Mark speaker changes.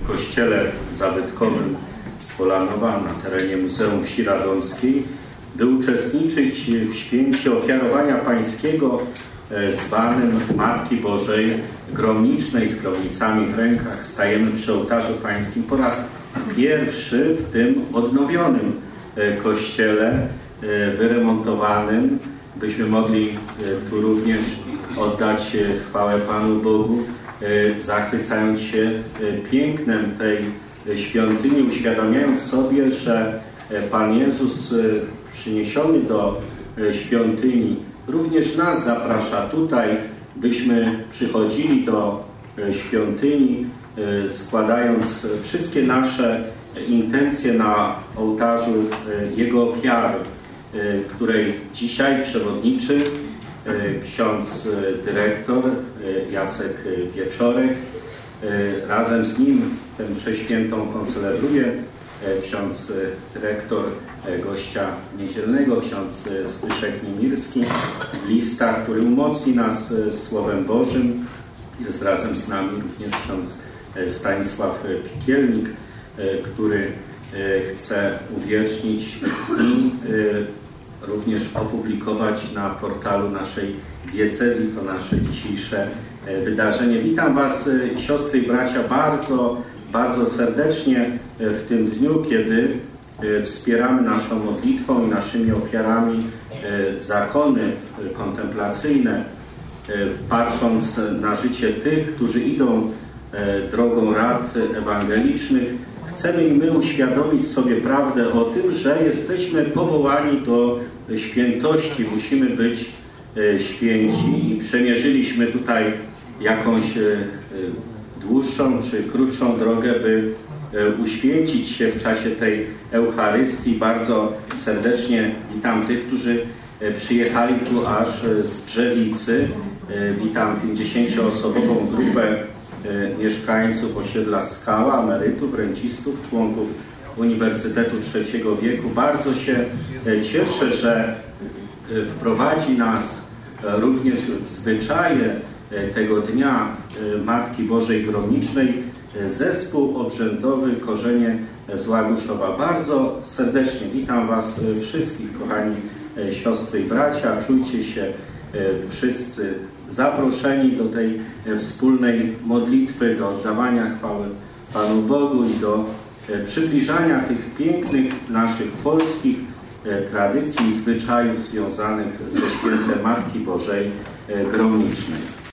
Speaker 1: kościele zabytkowym z Polanowa na terenie Muzeum Wsi Radomskiej, by uczestniczyć w święcie ofiarowania pańskiego zwanym Matki Bożej Gromnicznej z gromnicami w rękach. Stajemy przy ołtarzu pańskim po raz pierwszy w tym odnowionym kościele, wyremontowanym, byśmy mogli tu również oddać chwałę Panu Bogu, zachwycając się pięknem tej świątyni, uświadamiając sobie, że Pan Jezus przyniesiony do świątyni również nas zaprasza tutaj, byśmy przychodzili do świątyni, składając wszystkie nasze intencje na ołtarzu Jego ofiary, której dzisiaj przewodniczy ksiądz dyrektor Jacek Wieczorek. Razem z nim tę mszę świętą koncelebruje ksiądz dyrektor gościa niedzielnego, ksiądz Zbyszek Niemirski, lista, który umocni nas Słowem Bożym. Jest razem z nami również ksiądz Stanisław Pikielnik, który chce uwiecznić i również opublikować na portalu naszej diecezji to nasze dzisiejsze wydarzenie. Witam Was, siostry i bracia, bardzo, bardzo serdecznie w tym dniu, kiedy wspieramy naszą modlitwą i naszymi ofiarami zakony kontemplacyjne, patrząc na życie tych, którzy idą drogą rad ewangelicznych. Chcemy i my uświadomić sobie prawdę o tym, że jesteśmy powołani do świętości, musimy być święci i przemierzyliśmy tutaj jakąś dłuższą czy krótszą drogę, by uświęcić się w czasie tej Eucharystii. Bardzo serdecznie witam tych, którzy przyjechali tu aż z Drzewicy. Witam 50-osobową grupę mieszkańców osiedla Skała, emerytów, rencistów, członków Uniwersytetu Trzeciego Wieku. Bardzo się cieszę, że wprowadzi nas również w zwyczaje tego dnia Matki Bożej Gromnicznej zespół obrzędowy Korzenie z Łaguszowa. Bardzo serdecznie witam Was wszystkich, kochani siostry i bracia. Czujcie się wszyscy zaproszeni do tej wspólnej modlitwy, do oddawania chwały Panu Bogu i do przybliżania tych pięknych naszych polskich tradycji i zwyczajów związanych ze świętem Matki Bożej Gromnicznej.